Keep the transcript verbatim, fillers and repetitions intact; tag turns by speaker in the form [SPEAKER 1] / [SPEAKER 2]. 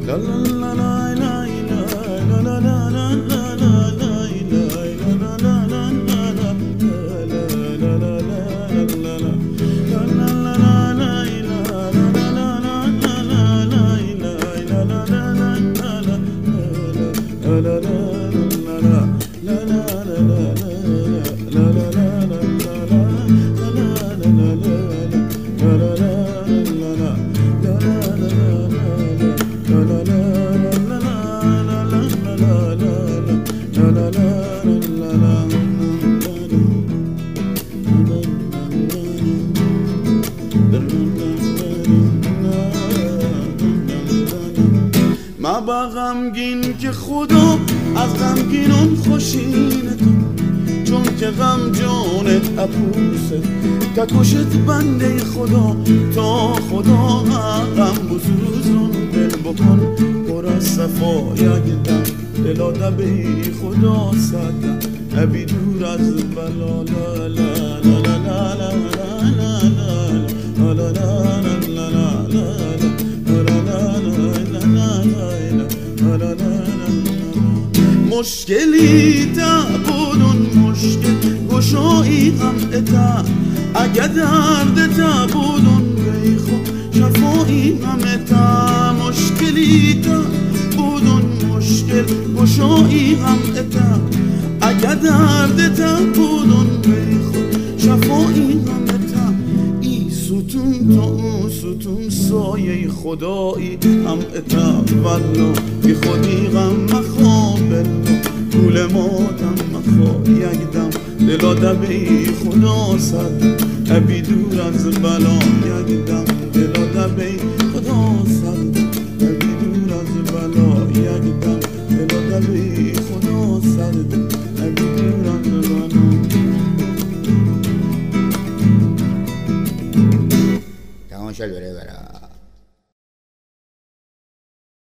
[SPEAKER 1] با غمگین که خدا از غمگینون خوشینه تو، چون که غم جانت اپوسه ککشت بنده خدا تا خدا غم بسوزون دل بکن پر از صفا یک دم دلا دبی خدا صدم ابی دور از بلا لا لا لا لا لا لا لا لا مشکلی تا بودون مشکل گشایی هم اتا اگه درد تا بودون بیخو شفایی هم اتا مشکلی تا بودون مشکل گشایی هم اتا اگه درد تا بودون بیخو شفایی هم اتا ای ستون تا اون ستون سایه خدایی هم اتا ولو بی خودی غم مخواب گول ماتم مخوا یک دم دلا دبی خدا صد ابی دور از بلا یک دم دلا دبی خدا صد ابی دور از بلا یک دم دلا دبی خدا صد ابی دور از بلا.
[SPEAKER 2] تماشا دوره برا